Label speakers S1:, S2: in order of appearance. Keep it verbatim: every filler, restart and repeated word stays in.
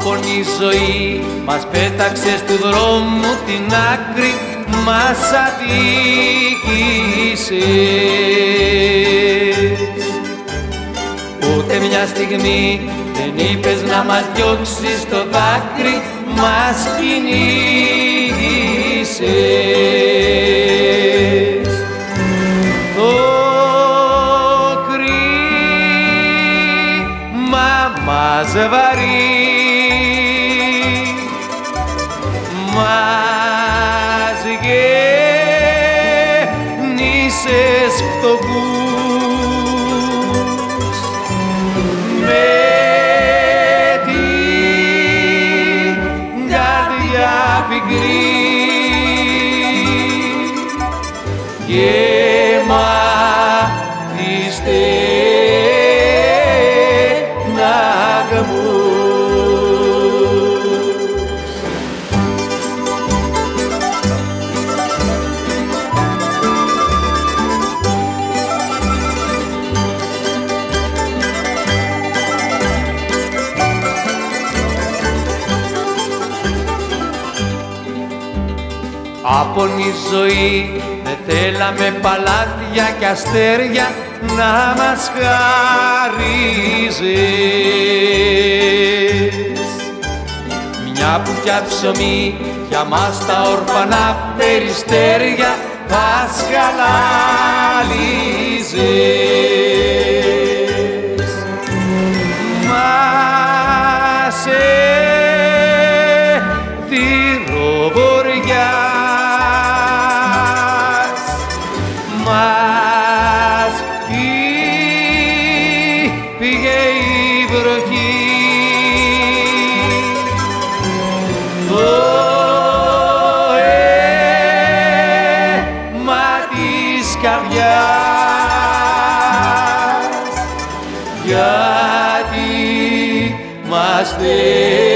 S1: Άπονη ζωή μας πέταξε του δρόμου την άκρη, μας αδίκησες. Ούτε μια στιγμή δεν είπες να μας διώξεις το δάκρυ, μας κυνήγησες. Το κρίμα μας βαρύ, μας γέννησες φτωχούς, με την καρδιά πικρή γεμάτη στεναγμούς. Άπονη ζωή, δεν θέλαμε παλάτια κι αστέρια να μας χαρίζεις. Μια μπουκιά ψωμί για μας τα όρφανα περιστέρια πασχαλάλιζες. Μας εθυροβοριάς, μας πήγε η βροχή. Το αίμα της καρδιάς, γιατί μας θέλει